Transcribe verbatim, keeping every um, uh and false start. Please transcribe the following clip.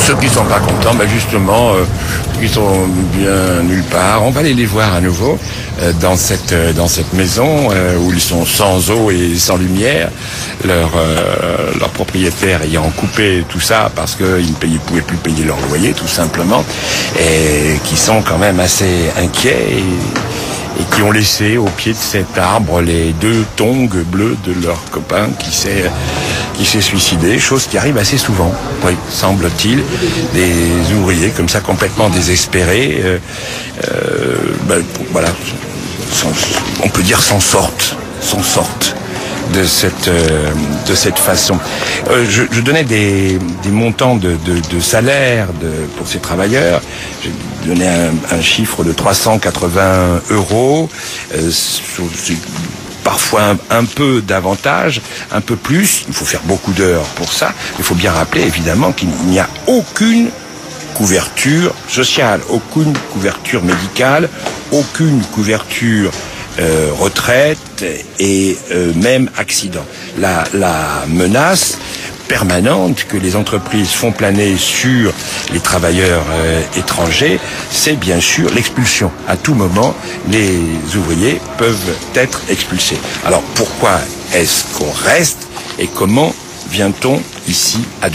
ceux qui sont pas contents, ben justement, euh, ils sont bien nulle part. On va aller les voir à nouveau euh, dans cette euh, dans cette maison euh, où ils sont sans eau et sans lumière. Leur euh, leur propriétaire ayant coupé tout ça parce qu'ils ne payaient, pouvaient plus payer leur loyer, tout simplement, et qui sont quand même assez inquiets. Et, et qui ont laissé au pied de cet arbre les deux tongs bleus de leur copain qui s'est qui s'est suicidé, chose qui arrive assez souvent, oui, semble-t-il. Des ouvriers comme ça complètement désespérés, euh, euh, ben, voilà, on peut dire s'en sortent, s'en sortent de cette euh, de cette façon. Euh, je, je donnais des, des montants de, de, de salaire de, pour ces travailleurs. J'ai donné un, un chiffre de trois cent quatre-vingts euros. Euh, c'est parfois un, un peu davantage, un peu plus. Il faut faire beaucoup d'heures pour ça. Il faut bien rappeler évidemment qu'il n'y a aucune couverture sociale, aucune couverture médicale, aucune couverture Euh, retraite et euh, même accident. La, la menace permanente que les entreprises font planer sur les travailleurs euh, étrangers, c'est bien sûr l'expulsion. À tout moment, les ouvriers peuvent être expulsés. Alors pourquoi est-ce qu'on reste et comment vient-on ici à Dubaï ?